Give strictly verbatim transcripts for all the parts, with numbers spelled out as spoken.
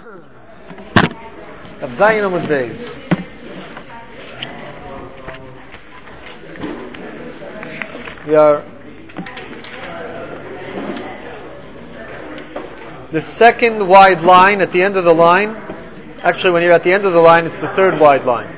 Of Zayin Amud Beis. We are the second wide line at the end of the line. Actually, when you're at the end of the line, it's the third wide line.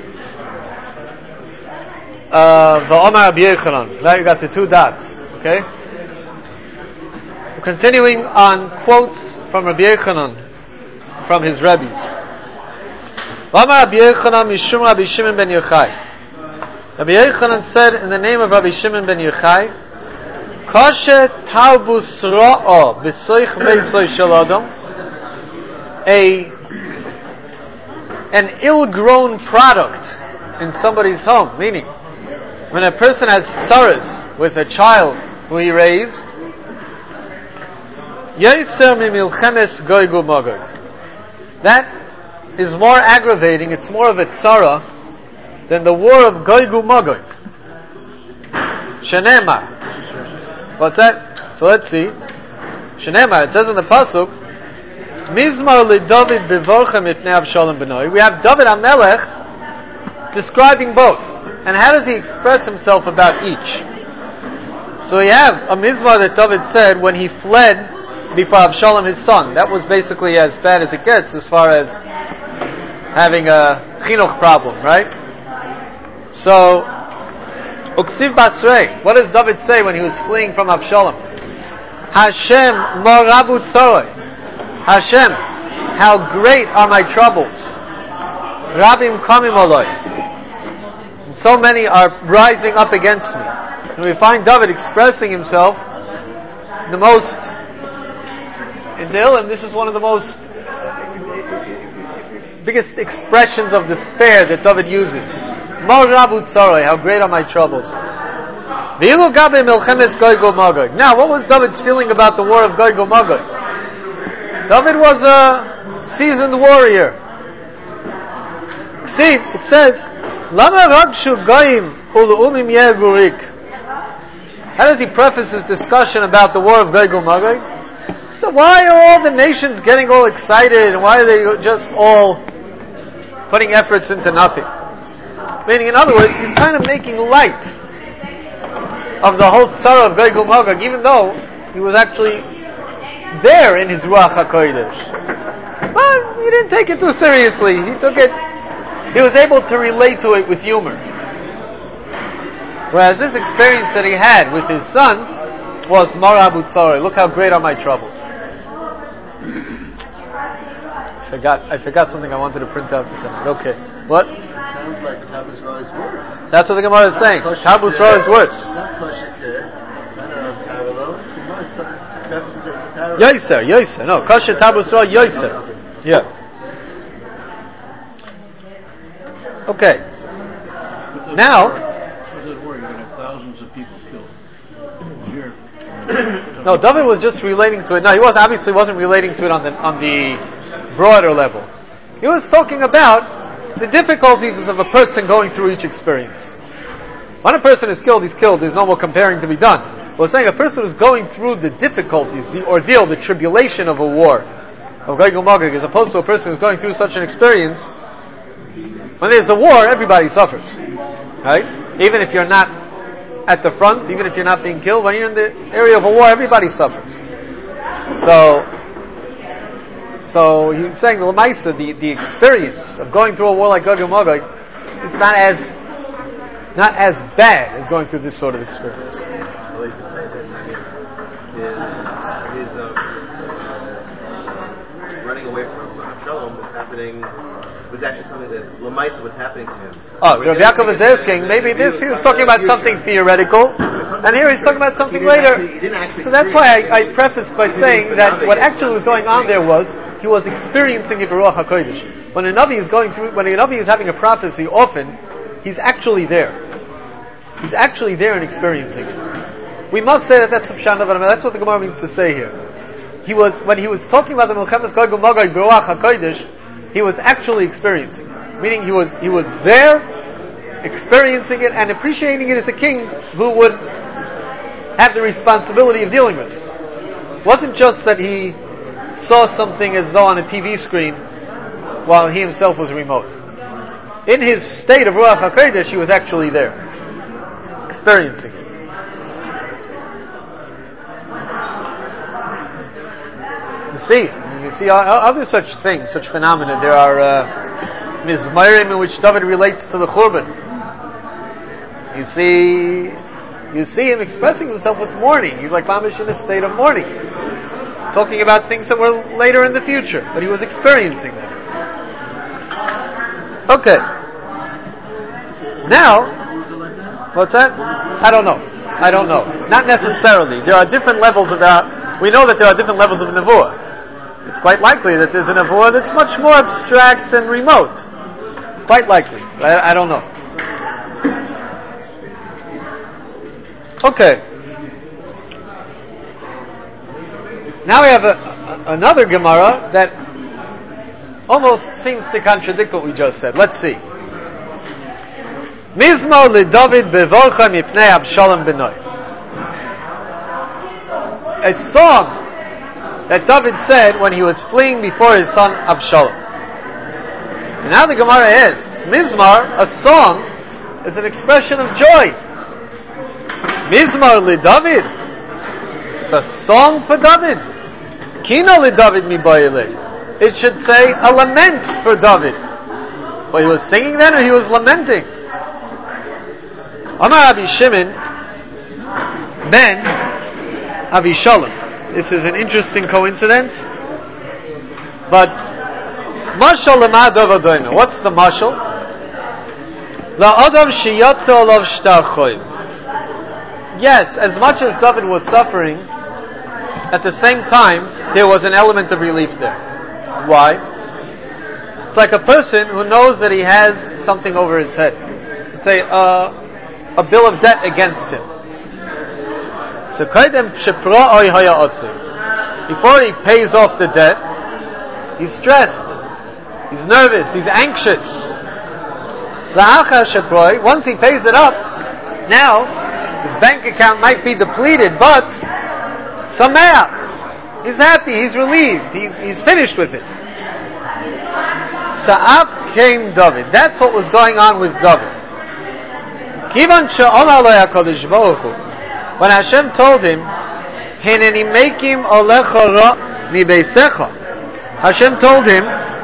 V'Omar Rabbi Yochanan. Now you got the two dots. Okay. We're continuing on quotes from Rabbi Yochanan from his rabbis. V'Omar Rabbi Yochanan mishum Rabbi Shimon ben Yochai. Rabbi Yochanan said in the name of Rabbi Shimon ben Yochai, Kashe tarbus ra'a b'soich beisoy shel adam. A an ill-grown product in somebody's home, meaning when a person has tzaras with a child who he raised, Yoser mimilchemes Gog uMagog. That is more aggravating, it's more of a tzara than the war of Gog uMagog. Shenema. What's that? So let's see. Shenema, it says in the pasuk, Mizmar li David bevorchem ifnei Avshalom benoi. We have David HaMelech describing both. And how does he express himself about each? So we have a Mizmar that David said when he fled before Avshalom his son. That was basically as bad as it gets as far as having a chinuch problem, right? So Uksiv Basrei, what does David say when he was fleeing from Avshalom? Hashem morabu tzoroi. Hashem, how great are my troubles. Rabim kamim oloi. And so many are rising up against me. And we find David expressing himself the most, in Tehillim, this is one of the most biggest expressions of despair that David uses. Now, how great are my troubles. Now, what was David's feeling about the war of Gog uMagog? David was a seasoned warrior. See, it says, how does he preface his discussion about the war of Gog uMagog? So why are all the nations getting all excited, and why are they just all putting efforts into nothing? Meaning, in other words, he's kind of making light of the whole tzara of Gog uMagog, even though he was actually there in his Ruach HaKodesh. But he didn't take it too seriously. He took it, he was able to relate to it with humor. Whereas this experience that he had with his son was Marabu Tzoroi. Look how great are my troubles. I forgot, I forgot something I wanted to print out for tonight. Okay. What? Sounds like Tabus Ra is worse. That's what the Gemara is saying. Tabus Ra is worse. Yoiser, Yoiser. No, Kasher Tabus Ra, Yoiser. Yeah. Okay. Now. Thousands of people killed. Here. No, David was just relating to it. No, he was obviously wasn't relating to it on the on the broader level. He was talking about the difficulties of a person going through each experience. When a person is killed, he's killed. There's no more comparing to be done. We're saying a person who's going through the difficulties, the ordeal, the tribulation of a war, of Gog uMagog, as opposed to a person who's going through such an experience. When there's a war, everybody suffers, right? Even if you're not at the front, even if you're not being killed, when you're in the area of a war, everybody suffers. So. So he's saying the Lamaisa, the, the experience of going through a war like Gog uMagog is not as not as bad as going through this sort of experience. I like to say that his, his uh, running away from Avshalom was happening was actually something that Lamaisa was happening to him. Oh, so Rabbi Yaakov is asking, maybe this he was talking about something theoretical, and here he's talking about something later. So that's why I, I prefaced by saying that what actually was going on there was he was experiencing it Ruach HaKodesh. When a Navi is going through, when a Navi is having a prophecy, often he's actually there. He's actually there and experiencing it. We must say that that's the Pshat of Adam. That's what the Gemara means to say here. He was when he was talking about the Milchemes Gog uMagog Ruach HaKodesh, he was actually experiencing it. Meaning he was he was there, experiencing it and appreciating it as a king who would have the responsibility of dealing with it. It wasn't just that he saw something as though on a T V screen while he himself was remote. In his state of Ruach HaKodesh, he was actually there, experiencing it. You see, you see other such things, such phenomena. There are uh, Mizmarim in which David relates to the Churban. You see, you see him expressing himself with mourning. He's like mamish in a state of mourning, talking about things that were later in the future, but he was experiencing them. Okay. Now, what's that? I don't know. I don't know. Not necessarily. There are different levels of that. We know that there are different levels of nevuah. It's quite likely that there's a nevuah that's much more abstract and remote. Quite likely. I, I don't know. Okay. Now we have a, a, another Gemara that almost seems to contradict what we just said. Let's see. Mizmor LeDavid bevorcha mipnei Avshalom benoi. A song that David said when he was fleeing before his son Avshalom. So now the Gemara asks, Mizmor, a song, is an expression of joy. Mizmor LeDavid, it's a song for David. Kino LeDavid mibayile. It should say a lament for David. Well, he was singing then, or he was lamenting? Amar Rabbi Shimon ben Avishalom. This is an interesting coincidence. But mashal lema davadoyna. What's the mashal? La adam sheyatza olav shtar choyim. Yes, as much as David was suffering, at the same time there was an element of relief there. Why? It's like a person who knows that he has something over his head. Let's say uh, a bill of debt against him. So before he pays off the debt, he's stressed, he's nervous, he's anxious. Once he pays it up, now his bank account might be depleted, but sameach, he's happy, he's relieved, he's he's finished with it. Sa'af came David. That's what was going on with David. Kivan she'omar lo HaKadosh Baruch Hu, when Hashem told him, Hineni mekim olecha ra mi beisecha, Hashem told him,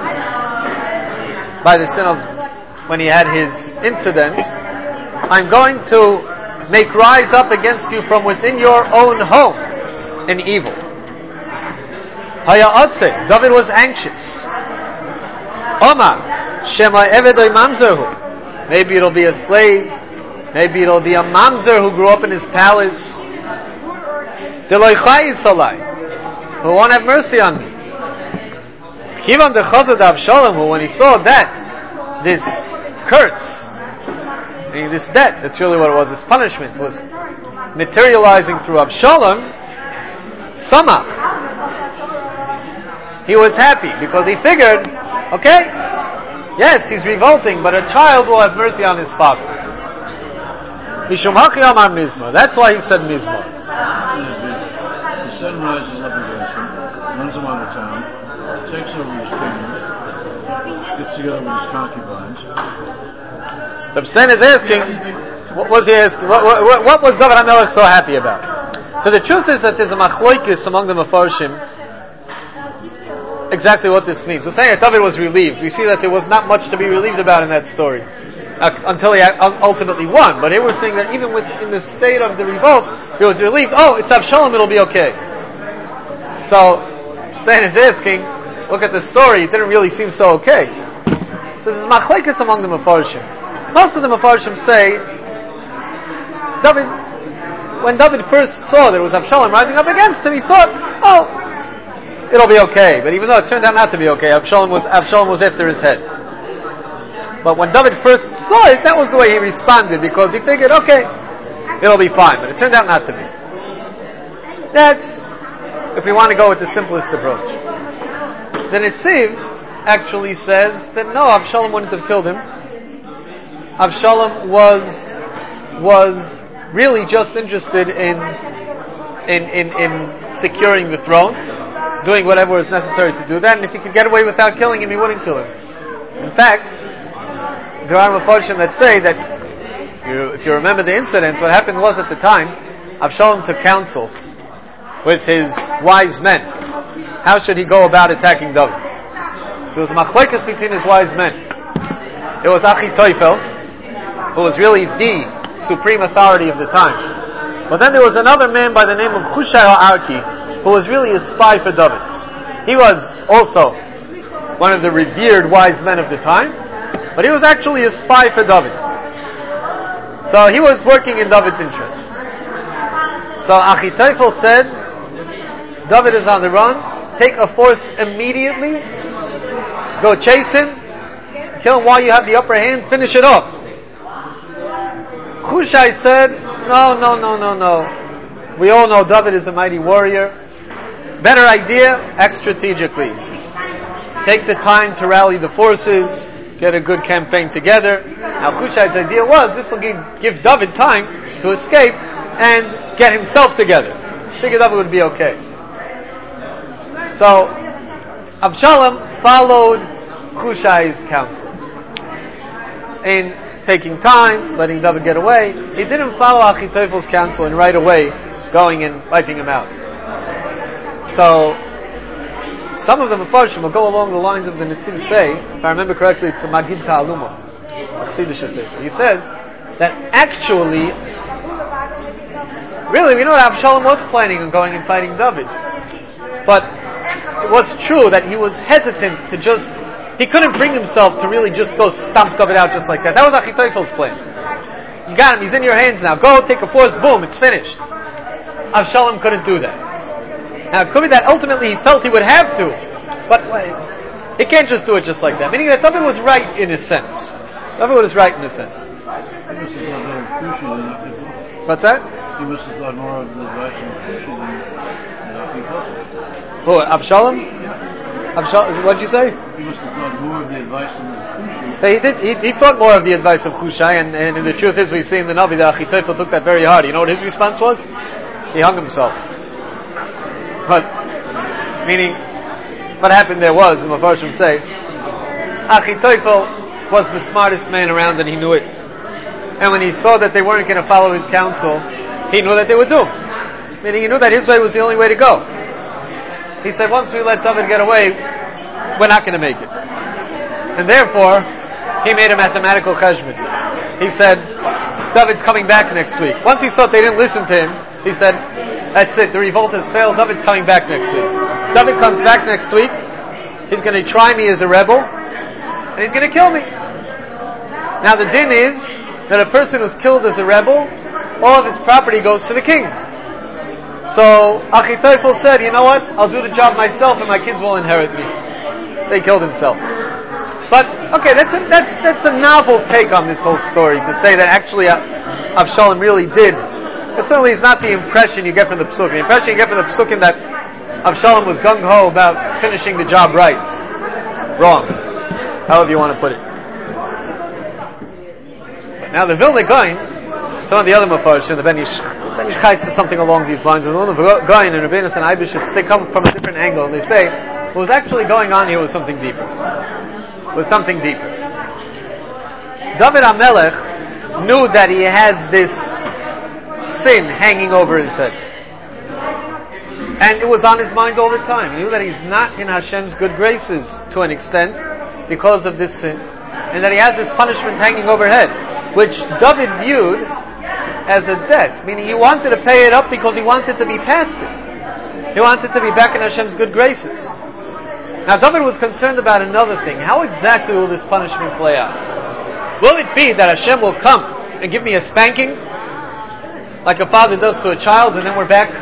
by the sin of, when he had his incident, I'm going to make rise up against you from within your own home an evil. Haya'atse, David was anxious. Omar, Shema Evedoi Mamzerhu. Maybe it'll be a slave. Maybe it'll be a mamzer who grew up in his palace. Deloi Chayis Alai, who won't have mercy on me. Kivan de Chazad Avshalom, who when he saw that, this curse, meaning this debt, that's really what it was, this punishment was materializing through Avshalom, Samach. He was happy because he figured, okay, yes, he's revolting, but a child will have mercy on his father. Mishum Hachi Amar Mizmor. That's why he said Mizmor. The son rises up against him, runs him out of town, takes over his kingdom, gets together with his concubines. The B'Sen is asking, what was he asking? What, what, what was David HaMelech so happy about? So the truth is that there's a machloikis among the Mefarshim exactly what this means. So saying that David was relieved, we see that there was not much to be relieved about in that story uh, until he ultimately won. But here we're saying that even with, in the state of the revolt, he was relieved. Oh, it's Avshalom, it'll be okay. So Stan is asking, look at the story, it didn't really seem so okay. So there's machlekes among the Mefarshim. Most of the Mefarshim say, David, when David first saw there was Avshalom rising up against him, he thought, oh, it'll be okay. But even though it turned out not to be okay, Avshalom was, Avshalom was after his head. But when David first saw it, that was the way he responded, because he figured, okay, it'll be fine. But it turned out not to be. That's, if we want to go with the simplest approach. The Netziv actually says that no, Avshalom wouldn't have killed him. Avshalom was was really just interested in in in, in securing the throne. doing whatever was necessary to do that, and if he could get away without killing him, he wouldn't kill him. In fact, there are Mepharshim that say that, you, if you remember the incident, what happened was at the time, Avshalom took counsel with his wise men. How should he go about attacking David? So there was a machlokes between his wise men. It was Achitophel, who was really the supreme authority of the time. But then there was another man by the name of Hushai Arki, who was really a spy for David. He was also one of the revered wise men of the time, but he was actually a spy for David. So he was working in David's interests. So Achitophel said, David is on the run, take a force immediately, go chase him, kill him while you have the upper hand, finish it off. Hushai said, no, no, no, no, no. We all know David is a mighty warrior. Better idea, act strategically. Take the time to rally the forces, get a good campaign together. Now Hushai's idea was, this will give, give David time to escape and get himself together. Figured David would be okay. So, Avshalom followed Hushai's counsel in taking time, letting David get away. He didn't follow Achitophel's counsel and right away going and wiping him out. So, some of the Mepharshim will go along the lines of the Nitzim say, if I remember correctly, it's the Magid Ta'aluma, he says that actually, really, we know that Avshalom was planning on going and fighting David. But it was true that he was hesitant to just, he couldn't bring himself to really just go stomp David out just like that. That was Achitophel's plan. You got him, he's in your hands now. Go, take a force, boom, it's finished. Avshalom couldn't do that. Now, it could be that ultimately he felt he would have to, but he can't just do it just like that. Meaning that David was right in a sense. David was right in a sense. What's that? He must have thought more of the advice of Kushi than Achitopher. Who, Avshalom? Avshalom, what did you say? He must have thought more of the advice of Kushi. So he did. He, he thought more of the advice of Hushai, and, and the truth is, we see in the Navi that Achitophel took that very hard. You know what his response was? He hung himself. But meaning, what happened there was, the Mepharshim say, Achitophel was the smartest man around, and he knew it. And when he saw that they weren't going to follow his counsel, he knew that they would do. Meaning, he knew that his way was the only way to go. He said, once we let David get away, we're not going to make it. And therefore, he made a mathematical cheshbon. He said, David's coming back next week. Once he thought they didn't listen to him, he said, that's it, the revolt has failed, David's coming back next week. David comes back next week, he's going to try me as a rebel, and he's going to kill me. Now the din is that a person who's killed as a rebel, all of his property goes to the king. So Achitophel said, you know what, I'll do the job myself and my kids will inherit me. They killed himself. But, okay, that's a, that's, that's a novel take on this whole story, to say that actually Avshalom really did. But certainly it's not the impression you get from the Psukim. The impression you get from the Psukim that Avshalom was gung-ho about finishing the job right. Wrong. However you want to put it. But now the Vilna Gaon, some of the other Mepharshim, the Ben Ish, Ben Ish Chai says something along these lines. The Vilna Gaon and Rabbeinu and Eibeshitz, they come from a different angle, and they say what was actually going on here was something deeper. Was something deeper. David HaMelech knew that he has this sin hanging over his head. And it was on his mind all the time. He knew that he's not in Hashem's good graces to an extent because of this sin. And that he has this punishment hanging overhead, which David viewed as a debt. Meaning he wanted to pay it up because he wanted to be past it. He wanted to be back in Hashem's good graces. Now David was concerned about another thing. How exactly will this punishment play out? Will it be that Hashem will come and give me a spanking, like a father does to a child, and then we're back?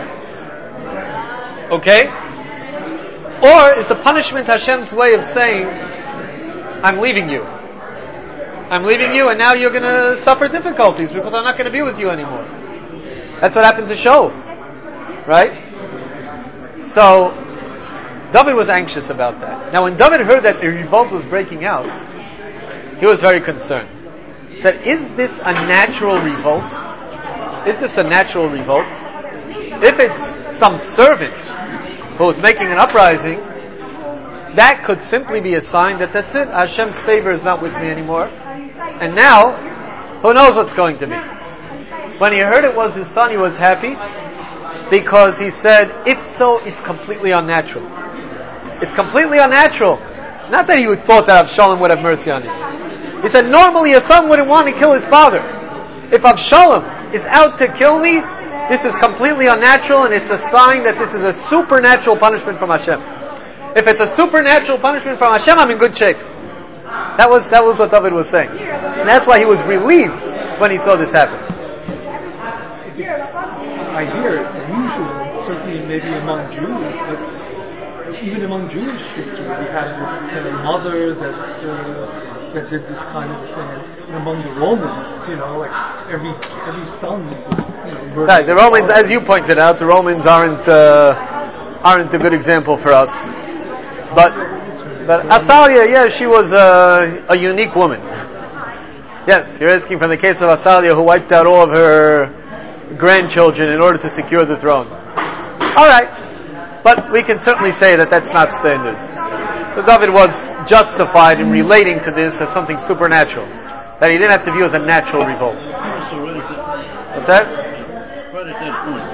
Okay? Or is the punishment Hashem's way of saying, I'm leaving you. I'm leaving you, and now you're going to suffer difficulties because I'm not going to be with you anymore. That's what happened to Shaul. Right? So, David was anxious about that. Now when David heard that the revolt was breaking out, he was very concerned. He said, is this a natural revolt? Is this a natural revolt? If it's some servant who was making an uprising, that could simply be a sign that that's it, Hashem's favor is not with me anymore. And now, who knows what's going to be? When he heard it was his son, he was happy, because he said, if so, it's completely unnatural. It's completely unnatural. Not that he would thought that Avshalom would have mercy on him. He said, normally a son wouldn't want to kill his father. If Avshalom is out to kill me, this is completely unnatural, and it's a sign that this is a supernatural punishment from Hashem. If it's a supernatural punishment from Hashem, I'm in good shape. That was that was what David was saying. And that's why he was relieved when he saw this happen. I hear it's unusual, certainly maybe among Jews, but even among Jewish history, we have this uh, mother that uh, that did this kind of thing. And among the Romans, you know, like every every son was, you know, right, the Romans, as you pointed out, the Romans aren't uh, aren't a good example for us. But but Athaliah, yeah, she was a, a unique woman. Yes, you're asking from the case of Athaliah, who wiped out all of her grandchildren in order to secure the throne. All right. But we can certainly say that that's not standard. So David was justified in relating to this as something supernatural, that he didn't have to view as a natural revolt. So right at that, What's that? right at that point,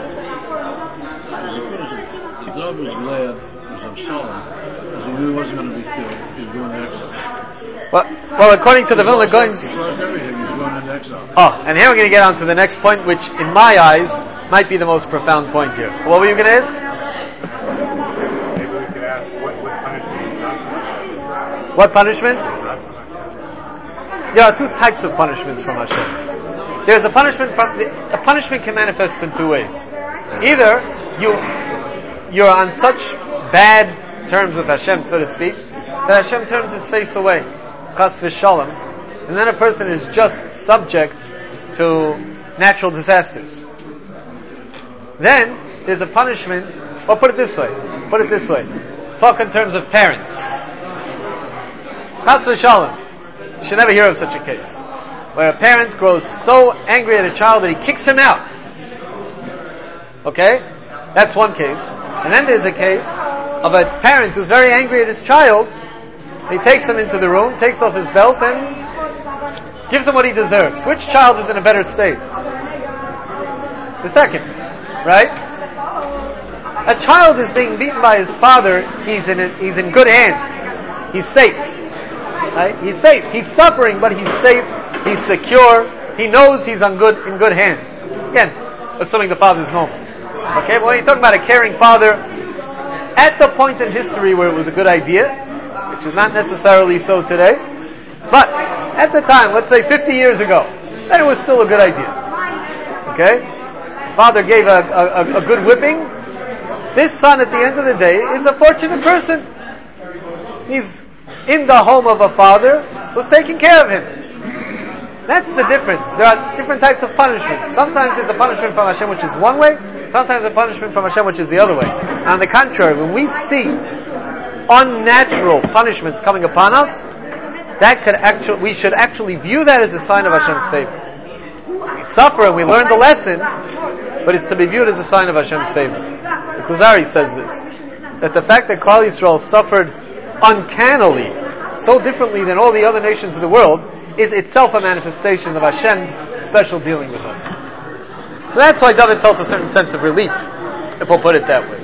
because David was glad because of Solomon, because he knew he wasn't going to be killed. He was going to exile. Well, well according to the Vilna Gaon's... He lost everything. He was going into exile. Oh, and here we're going to get on to the next point, which in my eyes might be the most profound point here. What were you going to ask? What punishment? There are two types of punishments from Hashem. There's a punishment from a punishment can manifest in two ways. Either you you're on such bad terms with Hashem, so to speak, that Hashem turns his face away, chas v'shalom, and then a person is just subject to natural disasters. Then there's a punishment. Or put it this way. Put it this way. Talk in terms of parents. Chas v'shalom. You should never hear of such a case, where a parent grows so angry at a child that he kicks him out. Okay? That's one case. And then there's a case of a parent who's very angry at his child. He takes him into the room, takes off his belt, and gives him what he deserves. Which child is in a better state? The second. Right? A child is being beaten by his father, he's in a, he's in good hands. He's safe. Right? He's safe. He's suffering, but he's safe. He's secure. He knows he's on good in good hands. Again, assuming the father is normal. Okay, but when you're talking about a caring father, at the point in history where it was a good idea, which is not necessarily so today, but at the time, let's say fifty years ago, then it was still a good idea. Okay? Father gave a, a, a good whipping. This son, at the end of the day, is a fortunate person. He's in the home of a father who's taking care of him. That's the difference. There are different types of punishments. Sometimes it's a punishment from Hashem which is one way, sometimes a punishment from Hashem which is the other way. On the contrary, when we see unnatural punishments coming upon us, that could actually, we should actually view that as a sign of Hashem's favor. We suffer and we learn the lesson, but it's to be viewed as a sign of Hashem's favor. The Kuzari says this, that the fact that Klal Yisrael suffered uncannily, so differently than all the other nations of the world, is itself a manifestation of Hashem's special dealing with us. So that's why David felt a certain sense of relief, if we'll put it that way.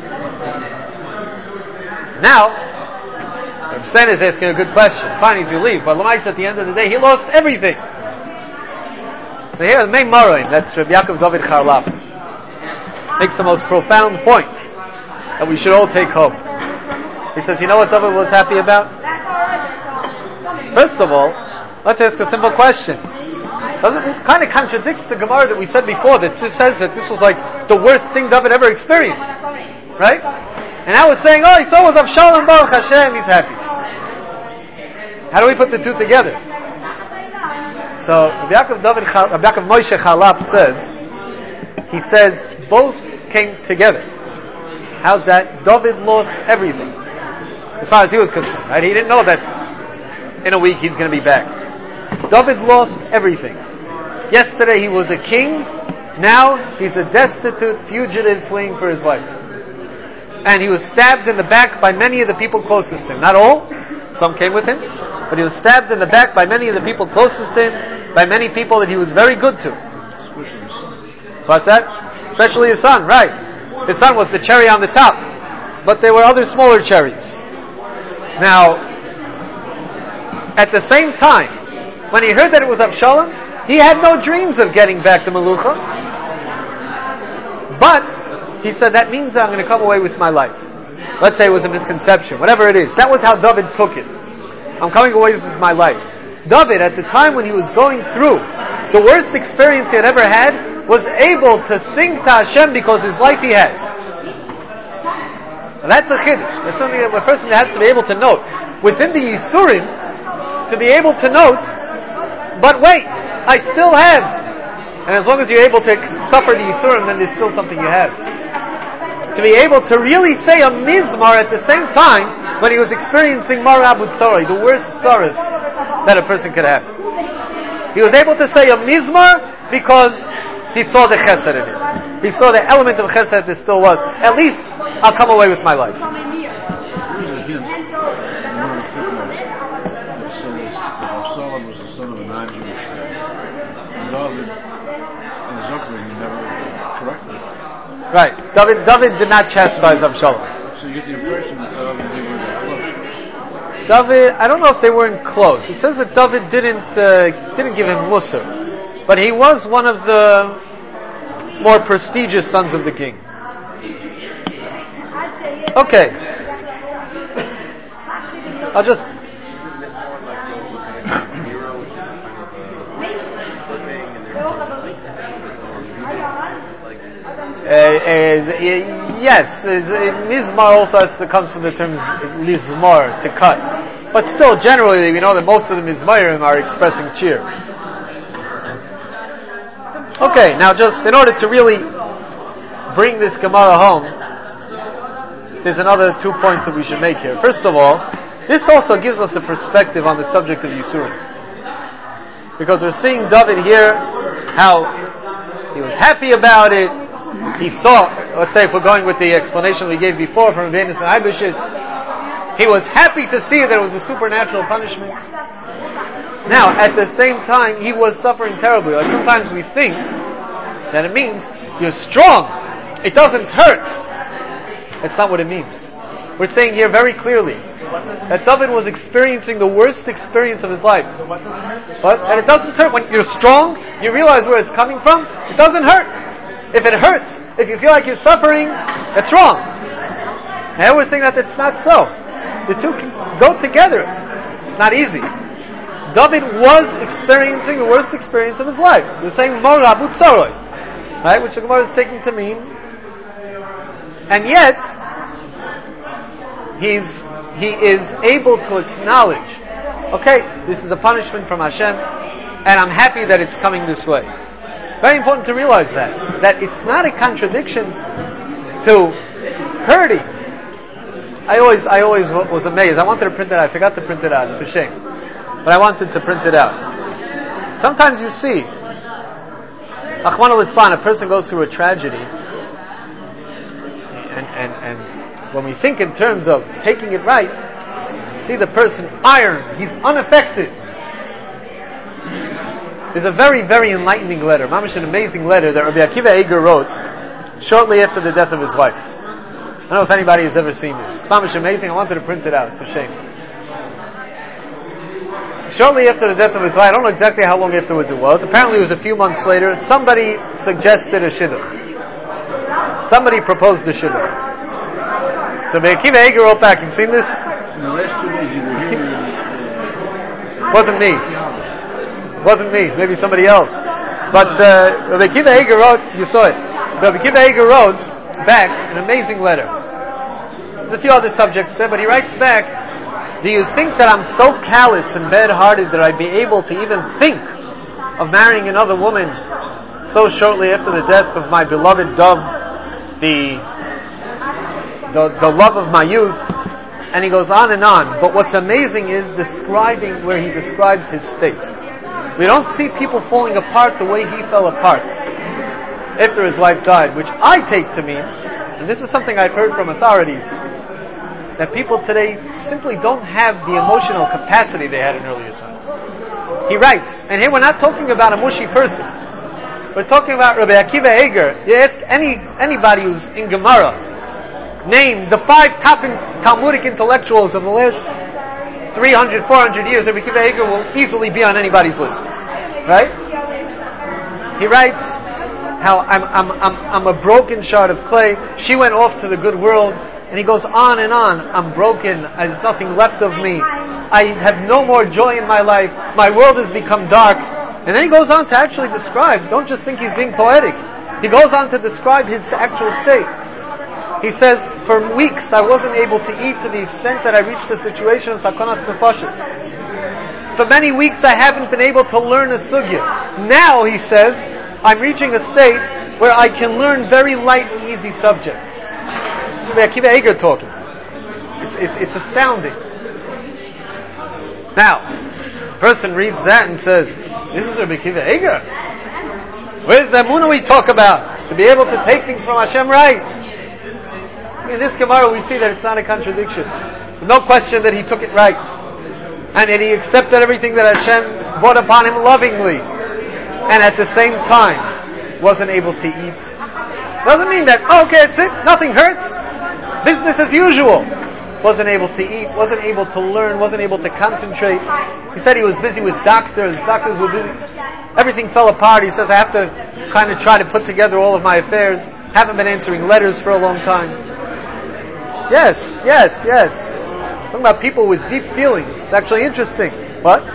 Now, Rav Sen is asking a good question. Fine, he's relieved, but Lamais at the end of the day, he lost everything. So here, the main Moraim, that's Rabbi Yaakov David Charlap, makes the most profound point that we should all take home. He says, you know what David was happy about? First of all, let's ask a simple question. Doesn't this kind of contradicts the Gemara that we said before that just says that this was like the worst thing David ever experienced, right? And now we're saying, oh, he saw was Avshalom Baruch Hashem, he's happy. How do we put the two together? So Rabbi Yaakov David, Rabbi Yaakov Moshe Charlap says, he says both came together. How's that? David lost everything, as far as he was concerned, right? He didn't know that in a week he's going to be back. David lost everything. Yesterday he was a king. Now he's a destitute fugitive fleeing for his life. and he was stabbed in the back by many of the people closest to him. Not all, some came with him, but he was stabbed in the back by many of the people closest to him, by many people that he was very good to. What's that? Especially his son, right. His son was the cherry on the top, but there were other smaller cherries. Now, at the same time, when he heard that it was Avshalom, he had no dreams of getting back to Melucha. But he said, that means that I'm going to come away with my life. Let's say it was a misconception, whatever it is. That was how David took it. I'm coming away with my life. David, at the time when he was going through the worst experience he had ever had, was able to sing to Hashem because his life he has. Now that's a chiddush. That's something that a person has to be able to note. Within the Yisurim, to be able to note, but wait, I still have. And as long as you're able to suffer the Yisurim, then there's still something you have. To be able to really say a mizmar at the same time when he was experiencing Mara Abu Tzorah, the worst tzaras that a person could have. He was able to say a mizmar because he saw the chesed in it. He saw the element of chesed there still was. At least, I'll come away with my life. Here's a hint. It says that Absalom was the son of a non-Jewish man. And David, in his upbringing, never corrected it. Right. David, David did not chastise Absalom. So you get the impression that David and he were that close. David, I don't know if they weren't close. It says that David didn't uh, didn't give him musar, but he was one of the more prestigious sons of the king. Okay. I'll just. Uh, uh, yes, mizmar also has to, comes from the term lizmar, to cut. But still, generally, we know that most of the mizmarim are expressing cheer. Okay, now just in order to really bring this Gemara home, there's another two points that we should make here. First of all, this also gives us a perspective on the subject of Yisurim. Because we're seeing David here, how he was happy about it. He saw, let's say if we're going with the explanation we gave before from Venus and Eibeshitz, he was happy to see that it was a supernatural punishment. Now, at the same time, he was suffering terribly. Like sometimes we think that it means you're strong. It doesn't hurt. That's not what it means. We're saying here very clearly that David was experiencing the worst experience of his life. But, and it doesn't hurt. When you're strong, you realize where it's coming from. It doesn't hurt. If it hurts, if you feel like you're suffering, that's wrong. Now we're saying that it's not so. The two can go together. It's not easy. David was experiencing the worst experience of his life. We're saying Mora Abu Tzorah, right? Which the Gemara is taking to mean. And yet, he's he is able to acknowledge, okay, this is a punishment from Hashem, and I'm happy that it's coming this way. Very important to realize that. That it's not a contradiction to hurting. I always I always was amazed. I wanted to print it out. I forgot to print it out. It's a shame. But I wanted to print it out. Sometimes you see, Achman al-Itzlan, a person goes through a tragedy, and, and, and when we think in terms of taking it right, see the person iron. He's unaffected. There's a very, very enlightening letter, mamish an amazing letter that Rabbi Akiva Eiger wrote shortly after the death of his wife. I don't know if anybody has ever seen this. It's mamish amazing. I wanted to print it out. It's a shame. Shortly after the death of his wife, I don't know exactly how long afterwards it was. Apparently it was a few months later. Somebody suggested a shidduch. Somebody proposed a shidduch. So Rabbi Akiva Eiger wrote back. You've seen this? In the last two days you were here. It wasn't me. Wasn't me, maybe somebody else. But uh, Rabbi Akiva Eiger wrote, you saw it. So Rabbi Akiva Eiger wrote back an amazing letter. There's a few other subjects there, but he writes back, do you think that I'm so callous and bad-hearted that I'd be able to even think of marrying another woman so shortly after the death of my beloved dove, the, the, the love of my youth? And he goes on and on. But what's amazing is describing where he describes his state. We don't see people falling apart the way he fell apart after his wife died, which I take to mean and this is something I've heard from authorities, that people today simply don't have the emotional capacity they had in earlier times. He writes, and here we're not talking about a mushy person. We're talking about Rabbi Akiva Eger. You ask any anybody who's in Gemara, name the five top in, Talmudic intellectuals of the last three hundred, four hundred years. Rabbi Akiva Eger will easily be on anybody's list, right? He writes how I'm I'm I'm I'm a broken shard of clay. She went off to the good world. And he goes on and on. I'm broken. There's nothing left of me. I have no more joy in my life. My world has become dark. And then he goes on to actually describe, don't just think he's being poetic. He goes on to describe his actual state. He says, for weeks I wasn't able to eat to the extent that I reached a situation of sakonas nefashos. For many weeks I haven't been able to learn a sugya. Now, he says, I'm reaching a state where I can learn very light and easy subjects. Rabbi Akiva Eger talking. It's, it's, it's astounding. Now, a person reads that and says, this is Rabbi Akiva Eger. Where's the emunah we talk about? To be able to take things from Hashem right. In this Gemara we see that it's not a contradiction. There's no question that he took it right. And that he accepted everything that Hashem brought upon him lovingly. And at the same time, wasn't able to eat. Doesn't mean that, oh, okay, it's it, nothing hurts. Business as usual. Wasn't able to eat, wasn't able to learn, wasn't able to concentrate. He said he was busy with doctors, doctors were busy. Everything fell apart. He says, I have to kind of try to put together all of my affairs. Haven't been answering letters for a long time. Yes, yes, yes. Talking about people with deep feelings. It's actually interesting. What?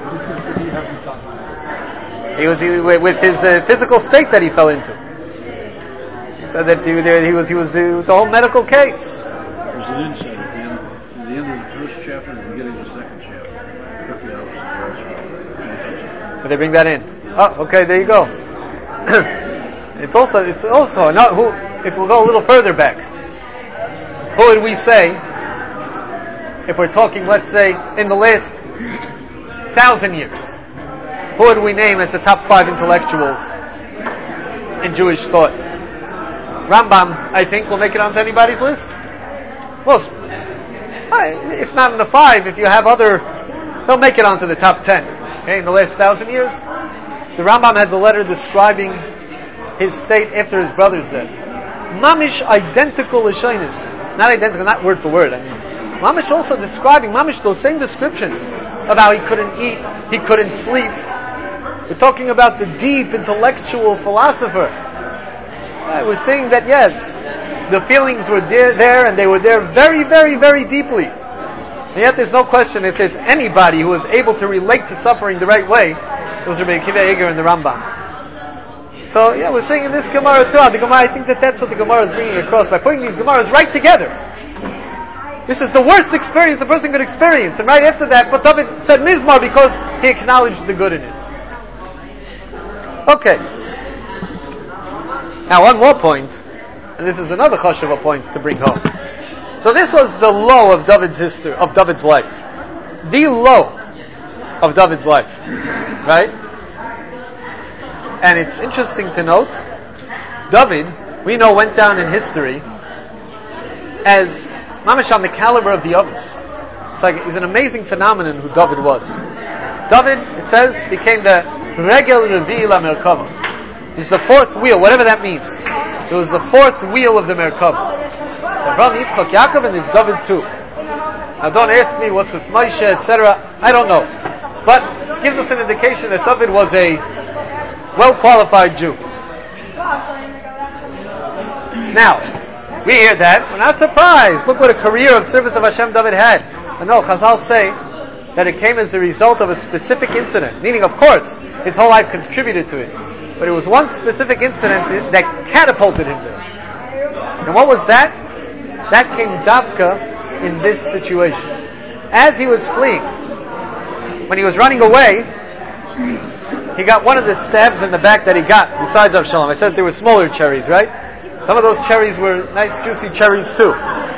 He was he, with his uh, physical state that he fell into. So that he, he was he was it was a whole medical case. There's an insight at the end, at the end of the first chapter and the beginning of the second chapter. fifty hours. But they bring that in. Oh, okay, there you go. it's also it's also not who. If we'll go a little further back, who would we say? If we're talking, let's say, in the last thousand years, who would we name as the top five intellectuals in Jewish thought? Rambam, I think, will make it onto anybody's list. Well, if not in the five, if you have other, they'll make it onto the top ten. Okay, in the last thousand years, the Rambam has a letter describing his state after his brother's death. Mamish identical Lashonis, not identical, not word for word. I mean, Mamish also describing Mamish those same descriptions of how he couldn't eat, he couldn't sleep. We're talking about the deep intellectual philosopher. I was saying that yes, the feelings were there, there and they were there very, very, very deeply. And yet there's no question if there's anybody who was able to relate to suffering the right way, it was Rabbi Akiva Eger and the Rambam. So yeah, we're saying in this Gemara too, the Gemara, I think that that's what the Gemara is bringing across by putting these Gemaras right together. This is the worst experience a person could experience, and right after that, but David said Mizmar because he acknowledged the good in it. Okay. Now, one more point, and this is another chashuva point to bring home. So this was the low of David's history, of David's life, the low of David's life, right? And it's interesting to note, David, we know, went down in history as mamish on the caliber of the others. It's like it's an amazing phenomenon who David was. David, it says, became the regel revi la merkava. He's the fourth wheel, whatever that means. It was the fourth wheel of the Merkava. Abraham, Yitzchak, Yaakov, and there's David too. Now don't ask me what's with Moshe, et cetera. I don't know. But it gives us an indication that David was a well-qualified Jew. Now, we hear that. We're not surprised. Look what a career of service of Hashem David had. But no, Chazal say that it came as the result of a specific incident. Meaning, of course, his whole life contributed to it. But it was one specific incident that catapulted him there. And what was that? That came Davka in this situation. As he was fleeing, when he was running away, he got one of the stabs in the back that he got, besides Avshalom. I said there were smaller cherries, right? Some of those cherries were nice, juicy cherries too.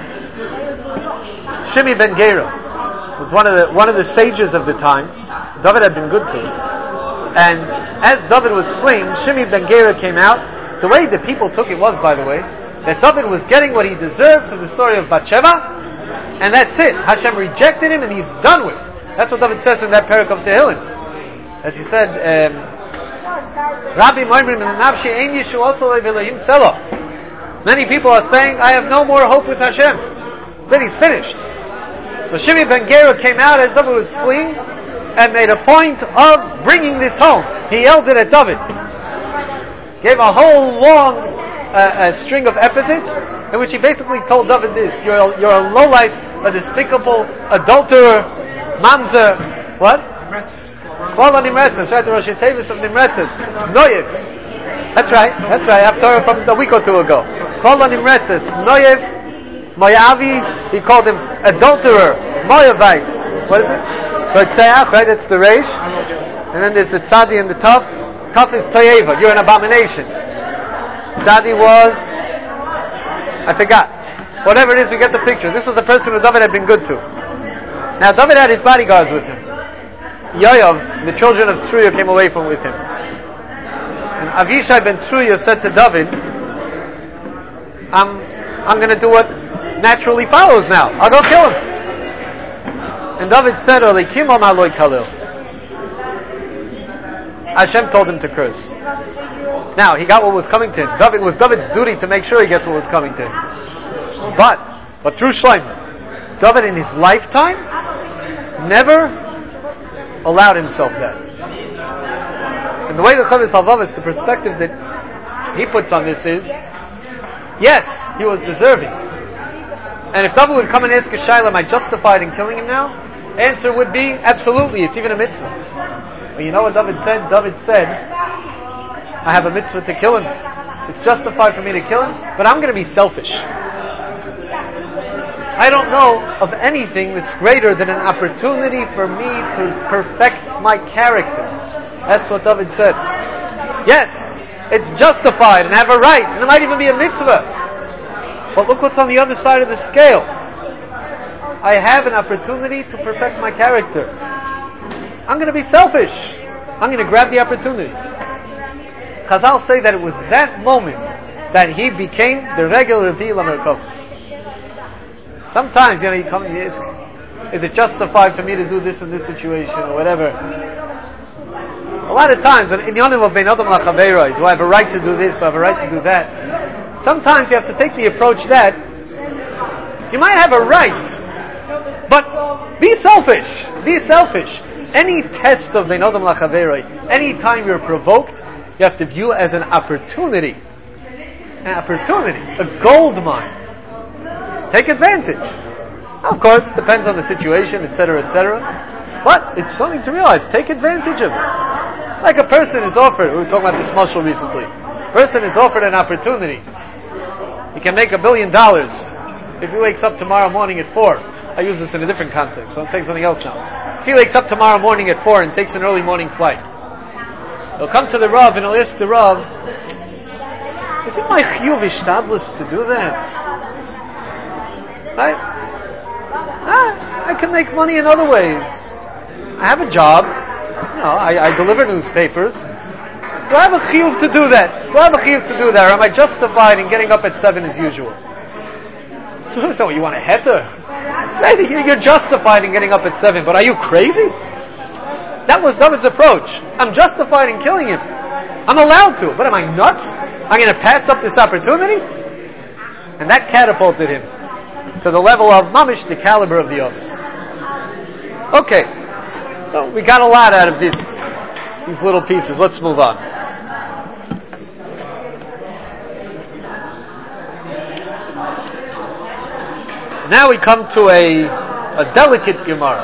Shimi ben Gera was one of the one of the sages of the time. David had been good to him. And as David was fleeing, Shimi ben Gera came out. The way the people took it was, by the way, that David was getting what he deserved from the story of Bathsheba, and that's it. Hashem rejected him and he's done with. That's what David says in that parak of Tehillim. As he said, um, Rabbi Moimrim and Nafshi Ein Yishu also Elohim Selo. Many people are saying, I have no more hope with Hashem. Then he's finished. So Shimei ben Gera came out as David was fleeing and made a point of bringing this home. He yelled it at David. Gave a whole long uh, a string of epithets in which he basically told David this: You're a, you're a lowlife, a despicable adulterer, mamzer, what? Klal Nimretzes, right? The Rosh Tevis of Nimretzes, Noyev. That's right. That's right. After from a week or two ago, Klal Nimretzes, Noyev. Moavi, he called him adulterer, Moavite. What is it? Tzayach, right? It's the Reish. And then there's the Tzadi and the Tuf. Tuf is Toyeva. You're an abomination. Tzadi was, I forgot. Whatever it is, we get the picture. This was the person who David had been good to. Now, David had his bodyguards with him. Yoav, the children of Tzruya, came away from with him. And Avishai ben Tzruya said to David, I'm, I'm going to do what naturally follows now. I'll go kill him. And David said, Hashem told him to curse. Now, he got what was coming to him. David, it was David's duty to make sure he gets what was coming to him. But, but through Shlomo, David in his lifetime never allowed himself that. And the way the Chavis Halvav is, the perspective that he puts on this is, yes, he was deserving. And if David would come and ask a shayla, am I justified in killing him now? Answer would be, absolutely, it's even a mitzvah. But you know what David said? David said, I have a mitzvah to kill him. It's justified for me to kill him, but I'm going to be selfish. I don't know of anything that's greater than an opportunity for me to perfect my character. That's what David said. Yes, it's justified and I have a right, and it might even be a mitzvah. But look what's on the other side of the scale. I have an opportunity to perfect my character. I'm going to be selfish. I'm going to grab the opportunity. Chazal say that it was that moment that he became the regular Vila Merkov. Sometimes, you know, you come and you ask, is it justified for me to do this in this situation or whatever? A lot of times, when in Yonim of Ben Adam Lachaveira, do I have a right to do this? Do I have a right to do that? Sometimes you have to take the approach that you might have a right, but be selfish. Be selfish. Any test of Ben Adam Lachaveira, any time you're provoked, you have to view as an opportunity. An opportunity. A gold mine. Take advantage. Of course, it depends on the situation, et cetera, et cetera. But it's something to realize. Take advantage of it. Like a person is offered, we were talking about this mashal recently. A person is offered an opportunity. He can make a billion dollars if he wakes up tomorrow morning at four. I use this in a different context, so I'm saying something else now. If he wakes up tomorrow morning at four and takes an early morning flight, he'll come to the Rav and he'll ask the Rav, is it my chiyuv ishtadlus to do that? Right? Ah, I can make money in other ways. I have a job. You know, I, I deliver newspapers. Do I have a chiyuv to do that? Do I have a chiyuv to do that? Or am I justified in getting up at seven as usual? So you want a heter? You're justified in getting up at seven, but are you crazy? That was David's approach. I'm justified in killing him. I'm allowed to, but am I nuts? I'm going to pass up this opportunity? And that catapulted him to the level of mamish, the caliber of the office. Okay, so we got a lot out of this, these little pieces. Let's move on. Now we come to a, a delicate Gemara.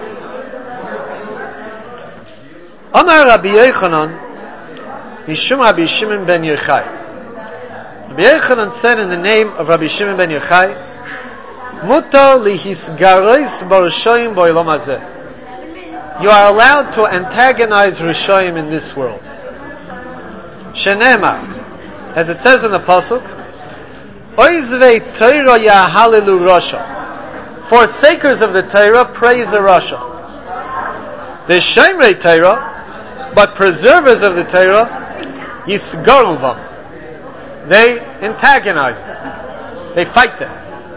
Amar Rabbi Yochanan, Mishum Rabbi Shimon ben Yochai. Rabbi Yochanan said in the name of Rabbi Shimon ben Yochai, Mutar lihisgaros barushoyim bo'olam hazeh. You are allowed to antagonize Rishoyim in this world. Shenema, as it says in the pasuk, Oizvei Torah Yahalilu Rasha. Forsakers of the Torah praise the Rasha. The Shemrei Torah, but preservers of the Torah, Yisgaruvam. They antagonize them. They fight them.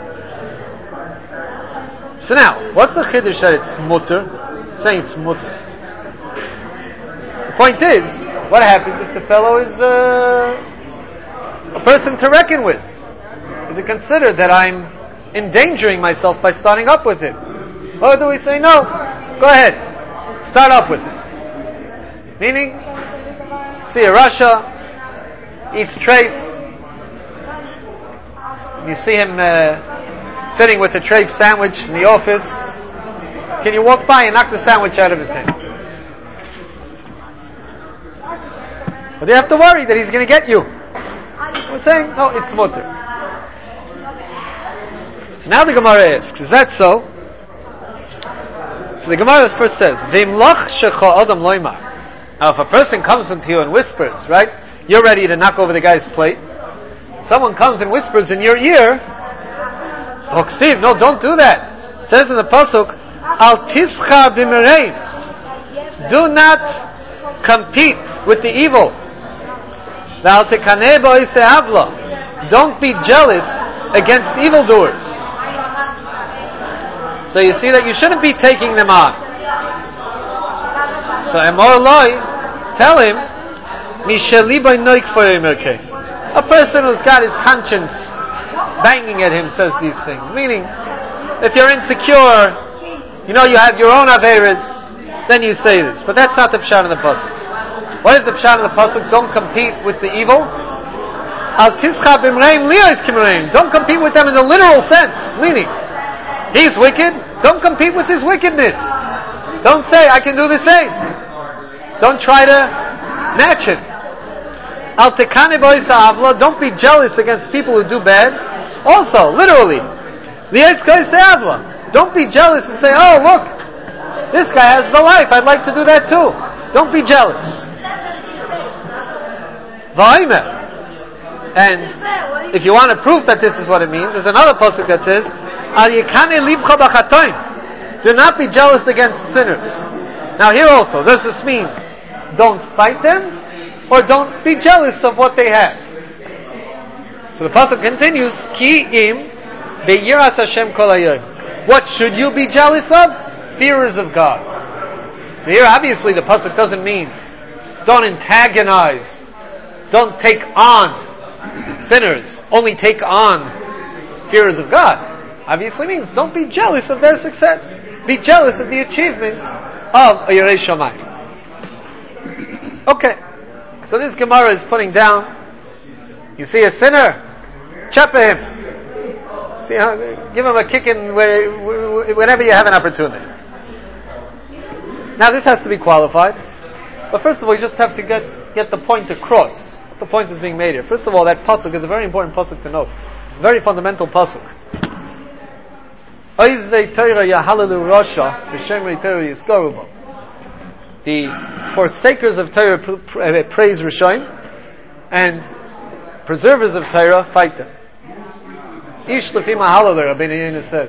So now, what's the chiddush that it's mutter? Saying it's mutter. The point is, what happens if the fellow is uh, a person to reckon with? Is it considered that I'm endangering myself by starting up with him? Or do we say, no, go ahead, start up with him? Meaning, see a Rasha, eats treif, you see him uh, sitting with a treif sandwich in the office. Can you walk by and knock the sandwich out of his hand? But you have to worry that he's going to get you. We're saying, no, it's mutter. So now the Gemara asks, is that so? So the Gemara first says, V'imloch shecha adam loymar. Now if a person comes into you and whispers, right? You're ready to knock over the guy's plate. Someone comes and whispers in your ear, oh, Steve, no, don't do that. It says in the Pasuk, Al tischa b'mereim. Do not compete with the evil. Don't be jealous against evildoers. So you see that you shouldn't be taking them on. So Emor Loi, tell him, a person who's got his conscience banging at him says these things. Meaning, if you're insecure, you know you have your own averas, then you say this. But that's not the pshat in the pasuk. What is the pshat in the pasuk? Don't compete with the evil. Al tischa b'mreim liyos kimreim. Don't compete with them in the literal sense. Meaning, he's wicked. Don't compete with his wickedness. Don't say I can do the same. Don't try to match him. Al tekane bo'isa avla. Don't be jealous against people who do bad. Also, literally, liyos bo'isa avla. Don't be jealous and say, oh look, this guy has the life. I'd like to do that too. Don't be jealous. V'aimer. And if you want a proof that this is what it means, there's another pasuk that says, Al yekane libcha b'chatoim. Do not be jealous against sinners. Now here also, does this mean don't fight them, or don't be jealous of what they have? So the pasuk continues, Ki im beyiras Hashem kol hayom. What should you be jealous of? Fears of God. So here obviously the pasuk doesn't mean don't antagonize, don't take on sinners, only take on fears of God. Obviously means don't be jealous of their success. Be jealous of the achievement of a Yerei Shamayim. Okay, so this Gemara is putting down, you see a sinner, chapa him. See how, give him a kick in where, whenever you have an opportunity. Now this has to be qualified, but first of all you just have to get, get the point across. What the point is being made here. First of all, that pasuk is a very important pasuk to know. Very fundamental pasuk. The forsakers of Torah praise Rishonim, and preservers of Torah fight them. Ish lefim ha'halaler, Rabbeinu Yonah says.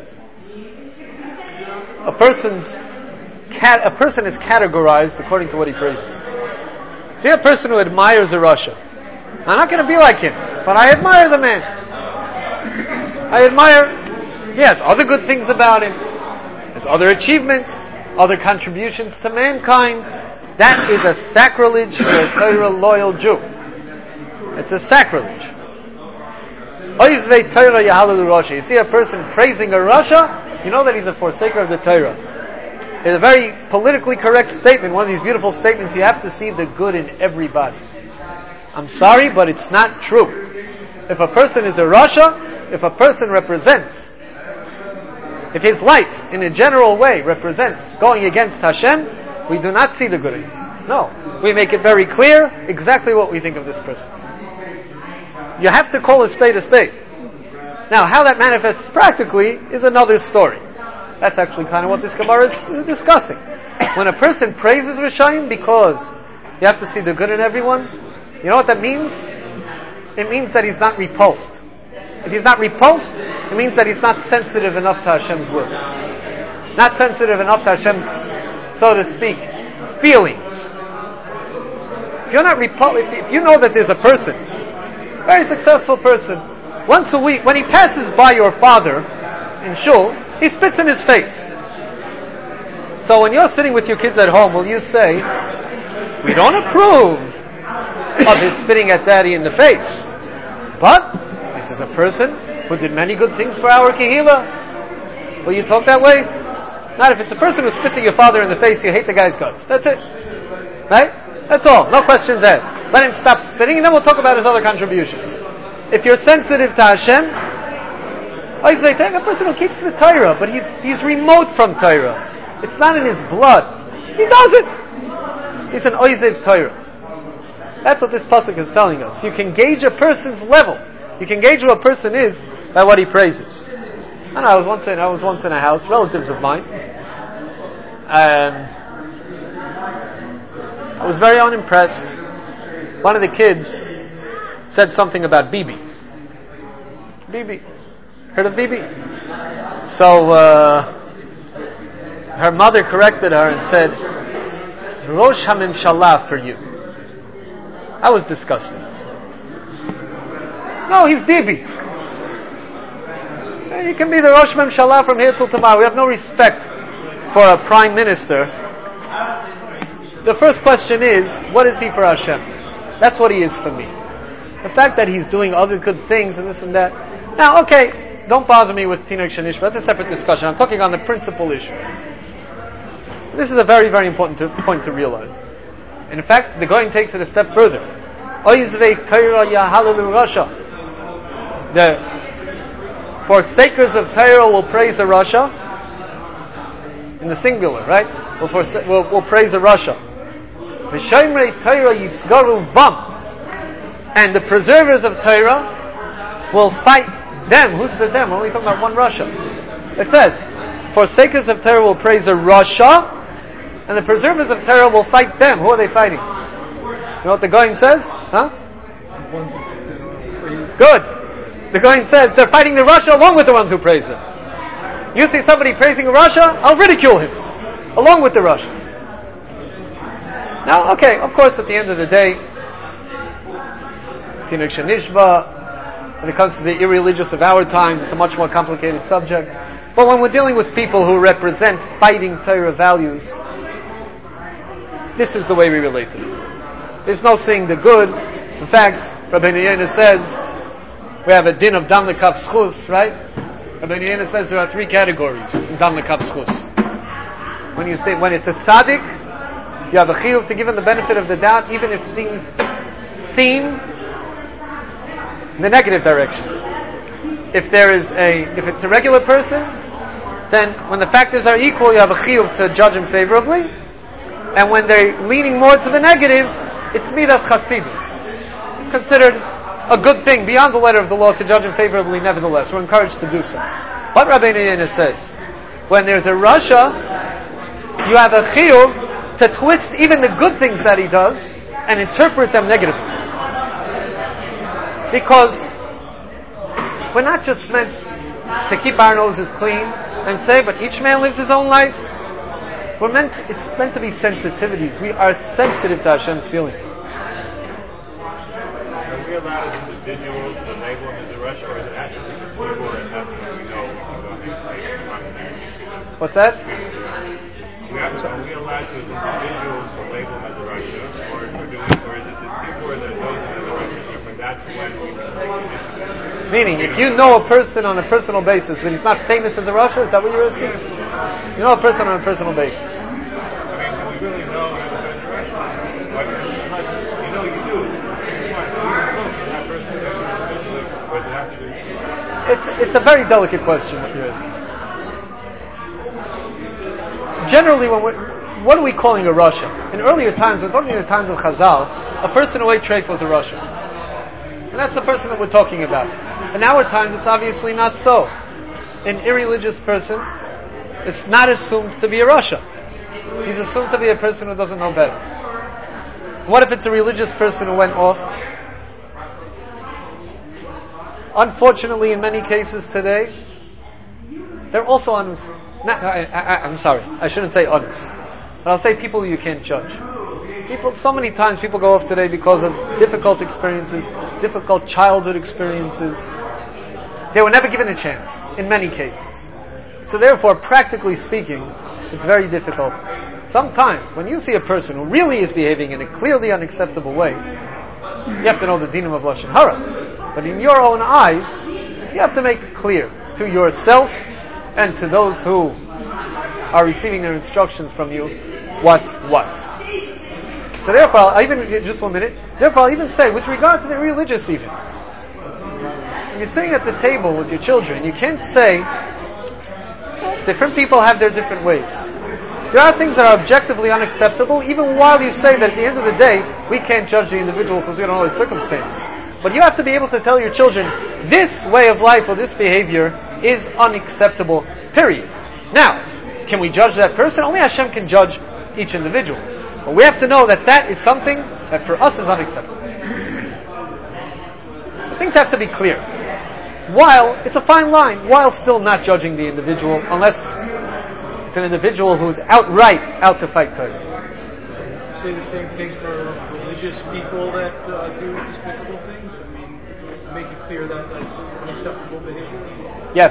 A person's cat, a person is categorized according to what he praises. See a person who admires a Rasha. I'm not going to be like him, but I admire the man. I admire, he has other good things about him. There's other achievements, other contributions to mankind. That is a sacrilege for a Torah loyal Jew. It's a sacrilege. You see a person praising a Rasha, you know that he's a forsaker of the Torah. It's a very politically correct statement, one of these beautiful statements. You have to see the good in everybody. I'm sorry, but it's not true. If a person is a Rasha, if a person represents, if his life in a general way represents going against Hashem, we do not see the good in him. No. We make it very clear exactly what we think of this person. You have to call a spade a spade. Now, how that manifests practically is another story. That's actually kind of what this Gemara is discussing. When a person praises Rishayim because you have to see the good in everyone, you know what that means? It means that he's not repulsed. If he's not repulsed, it means that he's not sensitive enough to Hashem's will. Not sensitive enough to Hashem's, so to speak, feelings. If you're not repulsed, if you know that there's a person very successful person. Once a week, when he passes by your father in shul, he spits in his face. So when you're sitting with your kids at home, will you say, we don't approve of his spitting at daddy in the face, but this is a person who did many good things for our kehillah? Will you talk that way? Not if it's a person who spits at your father in the face, you hate the guy's guts. That's it. Right? That's all. No questions asked. Let him stop spitting and then we'll talk about his other contributions. If you're sensitive to Hashem, oh, he's like, a person who keeps the Torah, but he's he's remote from Torah. It's not in his blood. He does it. He's an oizev Torah. That's what this pasuk is telling us. You can gauge a person's level. You can gauge who a person is by what he praises. I know, I was once in I was once in a house, relatives of mine. Um, I was very unimpressed. One of the kids said something about Bibi. Bibi. Heard of Bibi? So uh, her mother corrected her and said, Rosh HaMemshalah for you. I was disgusted. No, he's Bibi. He can be the Rosh HaMemshalah from here till tomorrow. We have no respect for a prime minister. The first question is, what is he for Hashem? That's what he is for me. The fact that he's doing other good things and this and that. Now, okay, don't bother me with Tinok Shanish, but that's a separate discussion. I'm talking on the principal issue. This is a very, very important to, point to realize. In fact, the Goyen takes it a step further. The forsakers of Torah will praise a Rasha in the singular, right? Will forsa- will will praise a Rasha. And the preservers of Torah will fight them. Who's the them? We're only talking about one Rasha. It says, forsakers of Torah will praise a Rasha, and the preservers of Torah will fight them. Who are they fighting? You know what the Goyen says? Huh? Good. The Goyen says they're fighting the Rasha along with the ones who praise him. You see somebody praising a Rasha, I'll ridicule him along with the Rasha. Now, okay, of course, at the end of the day, Tinuk Shanishba, when it comes to the irreligious of our times, it's a much more complicated subject. But when we're dealing with people who represent fighting Torah values, this is the way we relate to them. There's no seeing the good. In fact, Rabbi Yehuda says, we have a din of Dam Lekaf Schus, right? Rabbi Yehuda says there are three categories in Dam Lekaf Schus. When you say, when it's a tzaddik, you have a chiyuv to give him the benefit of the doubt, even if things seem in the negative direction. If there is a, if it's a regular person, then when the factors are equal, you have a chiyuv to judge him favorably. And when they're leaning more to the negative, it's midas chasidus. It's considered a good thing beyond the letter of the law to judge him favorably. Nevertheless, we're encouraged to do so. What Rabbi Yehuda says, when there's a Rasha, you have a chiyuv to twist even the good things that he does and interpret them negatively. Because we're not just meant to keep our noses clean and say, but each man lives his own life. We're meant, it's meant to be sensitivities. We are sensitive to Hashem's feeling. Are we allowed as individuals to label him as a Russia, or is it actually a people or something that we know about? What's that? We have to, are we allowed to, as individuals, to label him as a Russia, or, or, do we, or is it the people that knows him as a Russia, and that's when we can take it? Meaning, if you know a person on a personal basis, but he's not famous as a Russia, is that what you're asking? You know a person on a personal basis. I mean, do we really know him as a Russia? Like, you know you do. You might know you're close to that person individually, but you have to do it. It's, it's a very delicate question what you're asking. Generally, when we're, what are we calling a Rasha? In earlier times, we're talking in the times of Chazal, a person who ate treif was a Rasha. And that's the person that we're talking about. In our times, it's obviously not so. An irreligious person is not assumed to be a Rasha. He's assumed to be a person who doesn't know better. What if it's a religious person who went off? Unfortunately, in many cases today, they're also anus. No, I, I, I'm sorry, I shouldn't say anus, but I'll say people you can't judge. People, so many times people go off today because of difficult experiences. difficult childhood experiences. They were never given a chance, in many cases. So therefore, practically speaking, it's very difficult. Sometimes, when you see a person who really is behaving in a clearly unacceptable way, you have to know the dinam of Lashon Hara. But in your own eyes, you have to make it clear to yourself and to those who are receiving their instructions from you what's what. So therefore, I'll even, just one minute, therefore I'll even say, with regard to the religious even, when you're sitting at the table with your children, you can't say, different people have their different ways. There are things that are objectively unacceptable, even while you say that at the end of the day, we can't judge the individual because we don't know his circumstances. But you have to be able to tell your children, this way of life or this behavior is unacceptable, period. Now, can we judge that person? Only Hashem can judge each individual. But we have to know that that is something that for us is unacceptable. So things have to be clear. While, it's a fine line, while still not judging the individual, unless it's an individual who's outright out to fight Torah. You say the same thing for religious people that uh, do despicable things? I mean, make it clear that that's unacceptable behavior? Yes.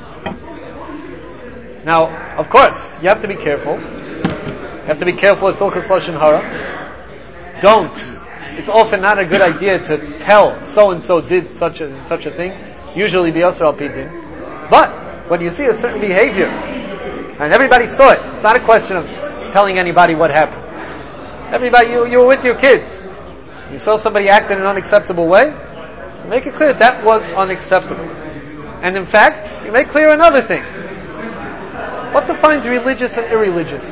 Now, of course, you have to be careful. You have to be careful with Hilchos Lashon Hara. Don't. It's often not a good idea to tell so-and-so did such a such a thing. Usually the Yasser al Pidin. But, when you see a certain behavior, and everybody saw it, it's not a question of telling anybody what happened. Everybody, you, you were with your kids. You saw somebody act in an unacceptable way, make it clear that that was unacceptable. And in fact, you make clear another thing. What defines religious and irreligious?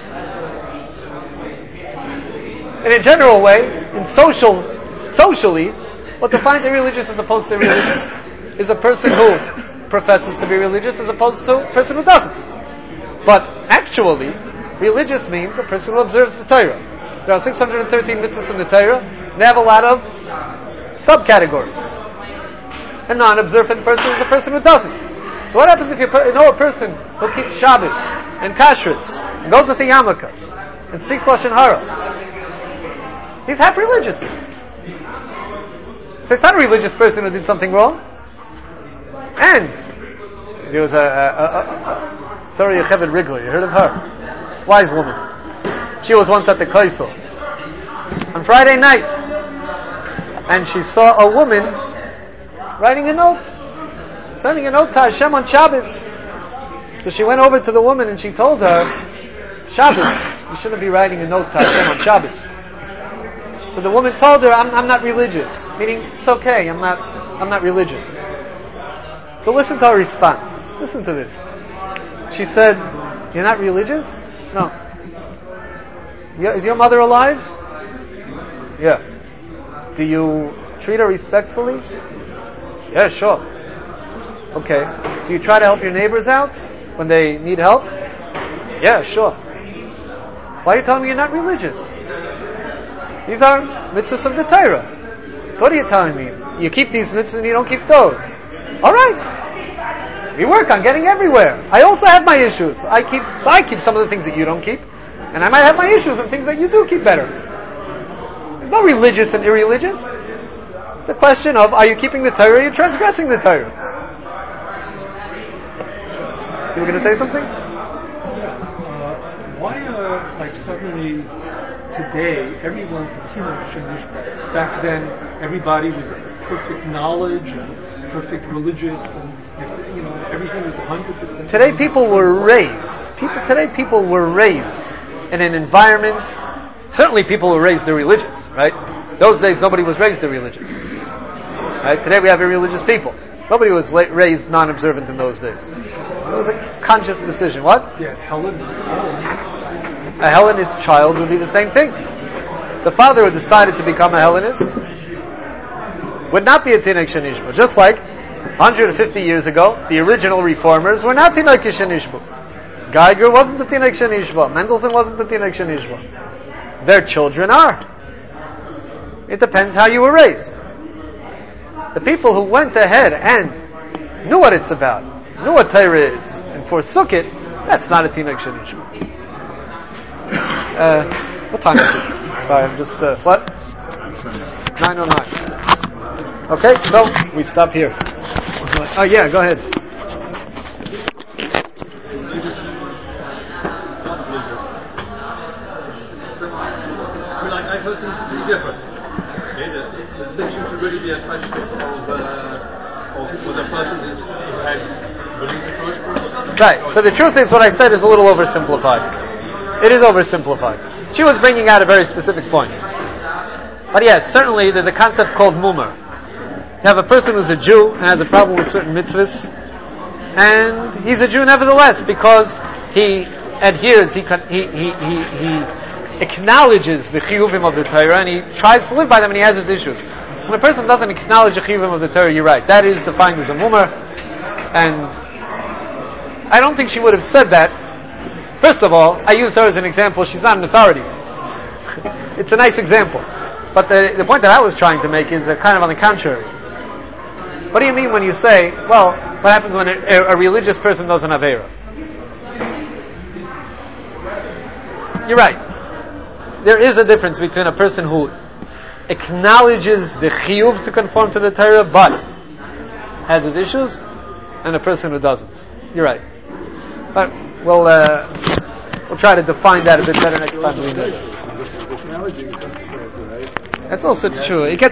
In a general way, in social, socially, what defines irreligious as opposed to religious is a person who professes to be religious as opposed to a person who doesn't. But actually, religious means a person who observes the Torah. There are six hundred thirteen mitzvahs in the Torah, and they have a lot of subcategories. A non-observant person is the person who doesn't. So what happens if you know a person who keeps Shabbos and Kashrus, and goes with the yarmulke, and speaks Lashon Hara? He's half religious. So it's not a religious person who did something wrong. And there was a, a, a, a sorry, Yocheved Wrigley. You heard of her? Wise woman. She was once at the Kaisel on Friday night, and she saw a woman writing a note, sending a note to Hashem on Shabbos. So she went over to the woman and she told her, "It's Shabbos. You shouldn't be writing a note to Hashem on Shabbos." So the woman told her, I'm, I'm not religious. Meaning, it's okay, I'm not I'm not religious. So listen to her response. Listen to this. She said, "You're not religious?" "No." "Yeah, is your mother alive?" "Yeah." "Do you treat her respectfully?" "Yeah, sure." "Okay. Do you try to help your neighbors out when they need help?" "Yeah, sure." "Why are you telling me you're not religious? These are mitzvahs of the Torah. So what are you telling me? You keep these mitzvahs and you don't keep those." "All right. We work on getting everywhere. I also have my issues. I keep, so I keep some of the things that you don't keep, and I might have my issues and things that you do keep better." There's no religious and irreligious. It's a question of, are you keeping the Torah or are you transgressing the Torah? You were going to say something? Uh, why are, like, suddenly today, everyone's a teenage. Back then, everybody was perfect knowledge and perfect religious, and you know everything was a hundred percent. Today, people were raised. People today, people were raised in an environment. Certainly, people were raised irreligious, right? Those days, nobody was raised irreligious. Right? Today, we have irreligious people. Nobody was la- raised non-observant in those days. It was a conscious decision. What? Yeah, Hellenist. A Hellenist child would be the same thing. The father who decided to become a Hellenist would not be a Tinek Shenishba. Just like one hundred fifty years ago, the original reformers were not Tinek Shenishba. Geiger wasn't the Tinek Shenishba. Mendelssohn wasn't the Tinek Shenishba. Their children are. It depends how you were raised. The people who went ahead and knew what it's about, knew what Torah is, and forsook it, that's not a Tinek Shenishba. Uh, what time is it? Sorry, I'm just, uh, what? nine oh nine. Okay, so we stop here. Oh yeah, go ahead. I mean, I, I heard things to be different. Okay, the, the distinction should really be a question of, uh, of whether a person is, has believed the first person. Right, so the truth is what I said is a little oversimplified. It is oversimplified. She was bringing out a very specific point. But yes, certainly there's a concept called mumar. You have a person who's a Jew and has a problem with certain mitzvahs, and he's a Jew nevertheless because he adheres, he he he he, he acknowledges the chiyuvim of the Torah and he tries to live by them and he has his issues. When a person doesn't acknowledge the chiyuvim of the Torah, you're right. That is defined as a mumar, and I don't think she would have said that. First of all, I use her as an example. She's not an authority. It's a nice example. But the, the point that I was trying to make is uh, kind of on the contrary. What do you mean when you say, well, what happens when a, a, a religious person does an Aveira? You're right. There is a difference between a person who acknowledges the chiyuv to conform to the Torah but has his issues, and a person who doesn't. You're right. But we'll uh, we'll try to define that a bit better next time we meet. That's also true. It gets